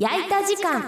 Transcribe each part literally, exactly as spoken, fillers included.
焼いた時間。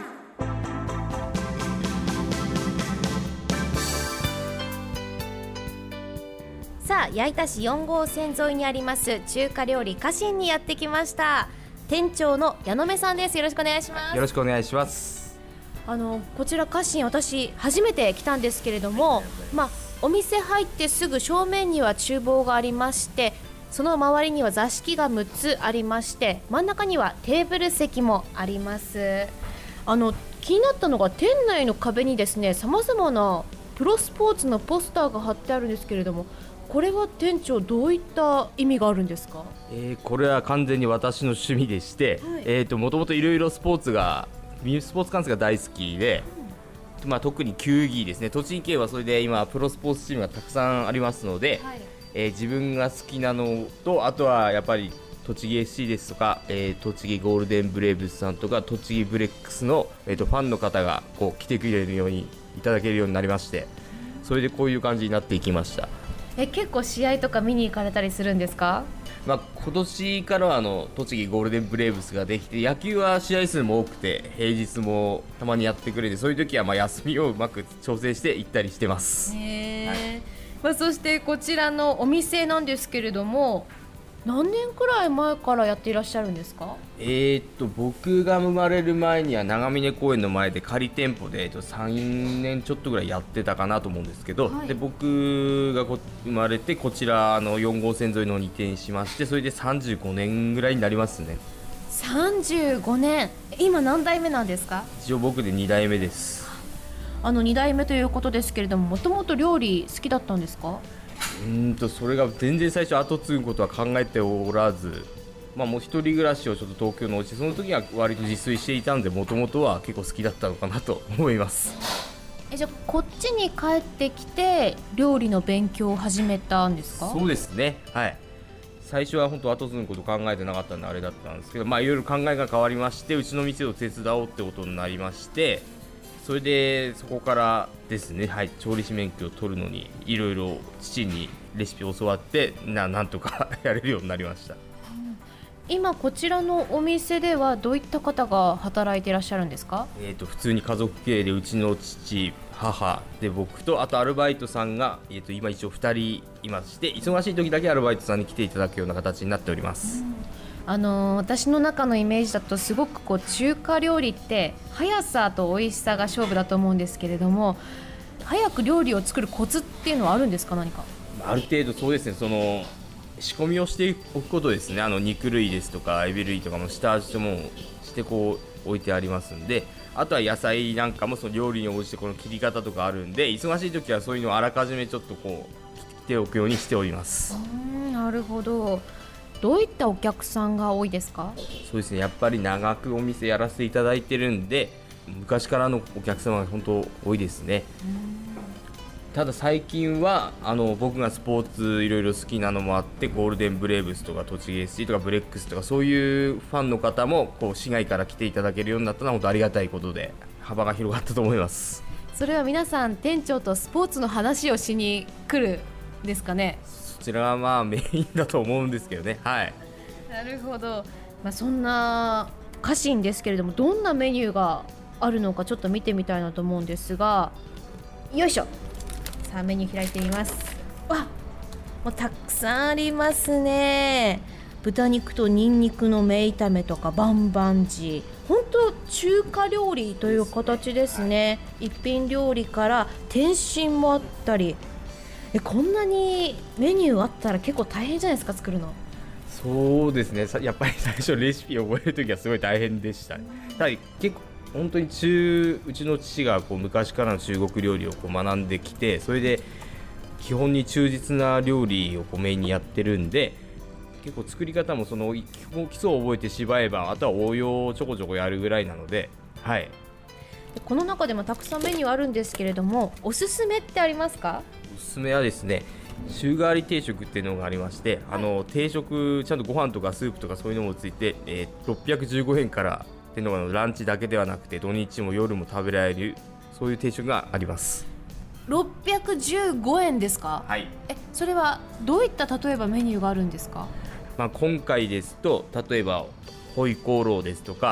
さあ、矢板市よん号線沿いにあります中華料理家臣にやってきました。店長の矢野目さんです。よろしくお願いします。 よろしくお願いします。 あのこちら家臣、私初めて来たんですけれども、まあ、お店入ってすぐ正面には厨房がありまして、その周りには座敷がむっつありまして、真ん中にはテーブル席もあります。あの気になったのが、店内の壁にですね、さまざまなプロスポーツのポスターが貼ってあるんですけれども、これは店長、どういった意味があるんですか？ えー、これは完全に私の趣味でして、はい、えーともともといろいろスポーツがスポーツ観戦が大好きで、うん、まあ、特に球技ですね。栃木県はそれで今プロスポーツチームがたくさんありますので、はい、えー、自分が好きなのと、あとはやっぱり栃木 エスシー ですとか、えー、栃木ゴールデンブレーブスさんとか栃木ブレックスの、えー、とファンの方がこう来てくれるようにいただけるようになりまして、それでこういう感じになっていきました。 え結構試合とか見に行かれたりするんですか？ まあ、今年からはあの栃木ゴールデンブレーブスができて、野球は試合数も多くて平日もたまにやってくれて、そういう時はまあ休みをうまく調整して行ったりしてます。 へー、 はい、 まあ、そしてこちらのお店なんですけれども、何年くらい前からやっていらっしゃるんですか？ えー、っと僕が生まれる前には長峰公園の前で仮店舗で、えっと、さんねんちょっとぐらいやってたかなと思うんですけど、はい、で僕がこ生まれてこちらあのよん号線沿いのに転しまして、それでさんじゅうごねんぐらいになりますね。 さんじゅうごねん、今何代目なんですか？ 一応僕でに代目です。 あのに代目ということですけれども、もともと料理好きだったんですか？ うーんとそれが全然最初後継ぐことは考えておらず、まあ、もう一人暮らしをちょっと東京のお家で、その時は割と自炊していたので、もともとは結構好きだったのかなと思います。 えじゃあこっちに帰ってきて料理の勉強を始めたんですか？ そうですね、はい。最初は本当後継ぐこと考えてなかったんであれだったんですけど、まあいろいろ考えが変わりまして、うちの店を手伝おうってことになりまして、それでそこからですね、はい、調理師免許を取るのにいろいろ父にレシピを教わって な, なんとかやれるようになりました。 今こちらのお店ではどういった方が働いていらっしゃるんですか？ えー、と普通に家族経営で、うちの父、母で僕と、あとアルバイトさんが、えー、と今一応ふたりいまして、忙しい時だけアルバイトさんに来ていただくような形になっております。うん、 あのー、私の中のイメージだと、すごくこう中華料理って速さと美味しさが勝負だと思うんですけれども、早く料理を作るコツっていうのはあるんですか？何かある程度そうですね、その仕込みをしておくことですね。あの肉類ですとかエビ類とかも下味ともしてこう置いてありますんで、あとは野菜なんかもその料理に応じてこの切り方とかあるんで、忙しい時はそういうのをあらかじめちょっとこう切っておくようにしております。 うーん、なるほど。どういったお客さんが多いですか？ そうですね、やっぱり長くお店やらせていただいてるんで、昔からのお客様が本当多いですね。ただ最近はあの僕がスポーツいろいろ好きなのもあって、ゴールデンブレーブスとか栃木 エスシー とかブレックスとか、そういうファンの方もこう市外から来ていただけるようになったのは本当ありがたいことで、幅が広がったと思います。 それは皆さん店長とスポーツの話をしに来るんですかね？ そちらはまあメインだと思うんですけどね。はい、 なるほど。まあ、そんな家臣ですけれども、どんなメニューがあるのかちょっと見てみたいなと思うんですが、よいしょ。さあメニュー開いてみます。わ、もうたくさんありますね。豚肉とニンニクの芽炒めとかバンバンジー、本当中華料理という形ですね。一品料理から点心もあったり、えこんなにメニューあったら結構大変じゃないですか、作るの。 そうですね、やっぱり最初レシピを覚えるときはすごい大変でしたね。ただ結構本当に中うちの父がこう昔からの中国料理をこう学んできて、それで基本に忠実な料理をこうメインにやってるんで、結構作り方もその基礎を覚えてしまえば、あとは応用をちょこちょこやるぐらいなので、はい。 この中でもたくさんメニューあるんですけれども、おすすめってありますか？ おすすめはですね、週替わり定食っていうのがありまして、はい、あの定食ちゃんとご飯とかスープとかそういうのもついて、えー、ろっぴゃくじゅうごえんからっていうのが、ランチだけではなくて土日も夜も食べられる、そういう定食があります。 ろっぴゃくじゅうごえんですか？ はい。 えそれはどういった例えばメニューがあるんですか？ まあ、今回ですと例えばホイコーローですとか、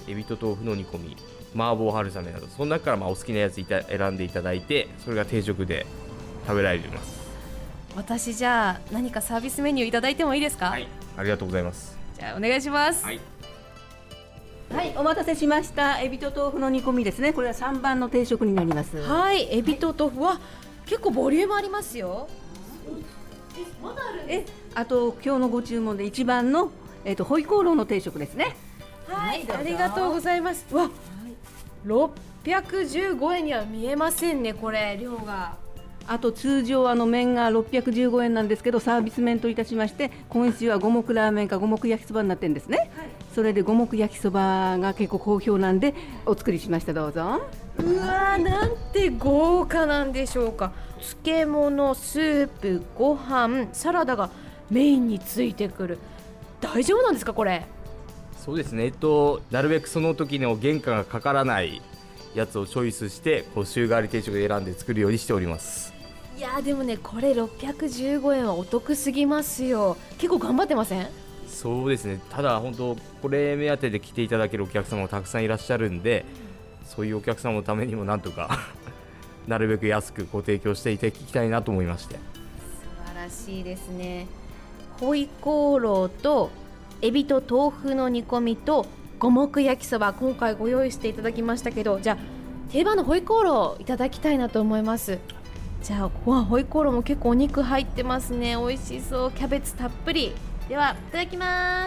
エビと豆腐の煮込み、麻婆春雨など、その中からまあお好きなやついた選んでいただいて、それが定食で食べられます。 私じゃあ何かサービスメニューいただいてもいいですか？ はい、ありがとうございます。 じゃあお願いします。 はい、 はい、お待たせしました。エビと豆腐の煮込みですね。これはさんばんの定食になります。 はい、エビと豆腐は結構ボリュームありますよ。え、まだあるんです？ え、あと今日のご注文でいちばんのえっとホイコーローの定食ですね。 はい、 どうぞありがとうございます。わ、ろっぴゃくじゅうごえんには見えませんね、これ量が。 あと通常あの麺がろっぴゃくじゅうごえんなんですけど、サービス麺といたしまして今週は五目ラーメンか五目焼きそばになってるんですね。はい、それで五目焼きそばが結構好評なんでお作りしました。どうぞ。 うわー、なんて豪華なんでしょうか。漬物、スープ、ご飯、サラダがメインについてくる。大丈夫なんですかこれ？ そうですね、えっと、なるべくその時の原価がかからないやつをチョイスしてこう週替わり定食で選んで作るようにしております。 いやーでもね、これろっぴゃくじゅうごえんはお得すぎますよ。結構頑張ってません？ そうですね、ただ本当これ目当てで来ていただけるお客様もたくさんいらっしゃるんで、そういうお客様のためにもなんとかなるべく安くご提供していただきたいなと思いまして。 素晴らしいですね。ホイコーローとエビと豆腐の煮込みと五目焼きそば、今回ご用意していただきましたけど、じゃあ定番のホイコーローいただきたいなと思います。じゃあここはホイコーローも結構お肉入ってますね。美味しそう。キャベツたっぷり。ではいただきます。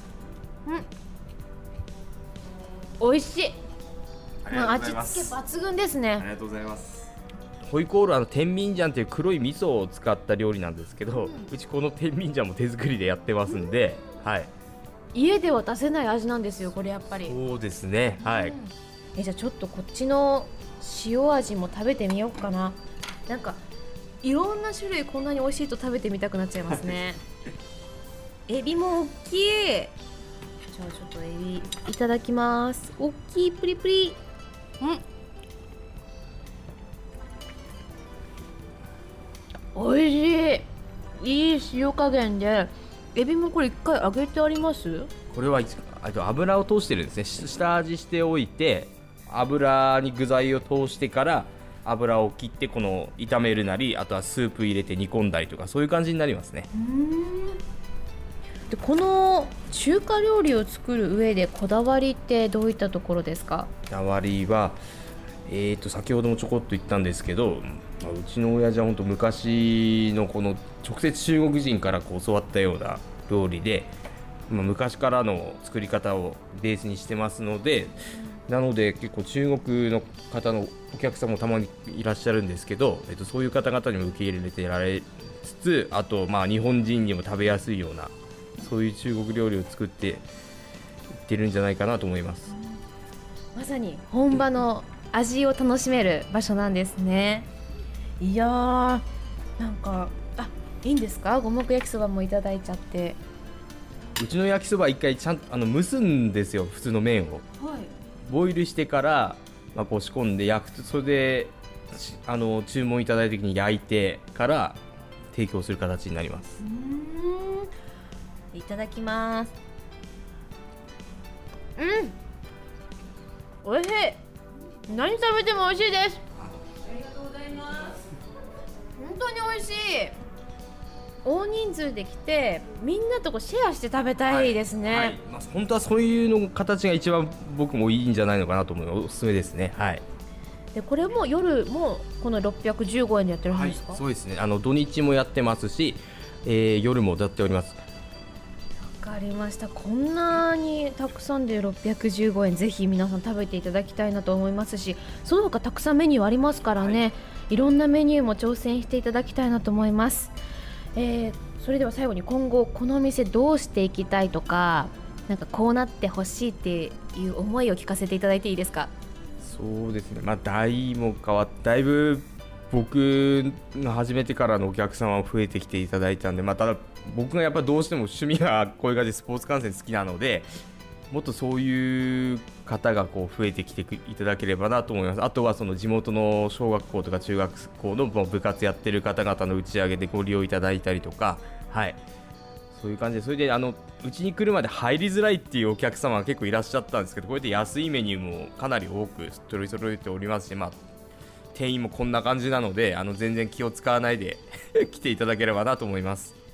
うん、美味しい。まあ、味付け抜群ですね。 ありがとうございます。ホイコーローはあの天秤醤という黒い味噌を使った料理なんですけど、うん、うちこの天秤醤も手作りでやってますんで、うん、はい、 家では出せない味なんですよ、これやっぱり。 そうですね、はい、うん、 えじゃあちょっとこっちの塩味も食べてみようかな。なんかいろんな種類こんなに美味しいと食べてみたくなっちゃいますねエビも大きい。じゃあちょっとエビいただきます。大きい、プリプリ。うん、美味しい。いい塩加減で。エビもこれ一回揚げてあります？ これはあと油を通してるんですね。下味しておいて油に具材を通してから油を切ってこの炒めるなり、あとはスープ入れて煮込んだりとか、そういう感じになりますね。 うーんでこの中華料理を作る上でこだわりってどういったところですか？ こだわりは、えー、と先ほどもちょこっと言ったんですけど、まあ、うちの親父は本当昔のこの直接中国人からこう教わったような料理で、まあ、昔からの作り方をベースにしてますので、なので結構中国の方のお客さんもたまにいらっしゃるんですけど、えっと、そういう方々にも受け入れてられつつ、あとまあ日本人にも食べやすいようなそういう中国料理を作っていってるんじゃないかなと思います。 まさに本場の味を楽しめる場所なんですね。いやーなんかあいいんですか？五目焼きそばもいただいちゃって。 うちの焼きそば一回ちゃんとあの蒸すんですよ、普通の麺を。 はい、 ボイルしてから、まあ、こう仕込んで焼くと、それであの注文いただいた時に焼いてから提供する形になります。 うーんいただきます。うん、おいしい。何食べてもおいしいです。 ありがとうございます。 本当においしい。大人数で来てみんなとこうシェアして食べたいですね。はいはい、 まあ、本当はそういうの形が一番僕もいいんじゃないのかなと思うのでおすすめですね。はい、 でこれも夜もこのろっぴゃくじゅうごえんでやってるんですか？ はい、そうですね、あの土日もやってますし、えー、夜もやっております。 わかりました。こんなにたくさんでろっぴゃくじゅうごえん、ぜひ皆さん食べていただきたいなと思いますし、その他たくさんメニューありますからね、はい、いろんなメニューも挑戦していただきたいなと思います。えー、それでは最後に今後このお店どうしていきたいとか、なんかこうなってほしいっていう思いを聞かせていただいていいですか？ そうですね、まあ代も変わってだいぶ僕が始めてからのお客様も増えてきていただいたんで、まあ、ただ僕がやっぱどうしても趣味がこういう感じでスポーツ観戦好きなので、もっとそういう方がこう増えてきていただければなと思います。あとはその地元の小学校とか中学校の部活やってる方々の打ち上げでご利用いただいたりとか、はい、 そういう感じで、それであのうちに来るまで入りづらいっていうお客様が結構いらっしゃったんですけど、これで安いメニューもかなり多く取り揃えておりますし、まあ、店員もこんな感じなので、あの全然気を使わないで来ていただければなと思います。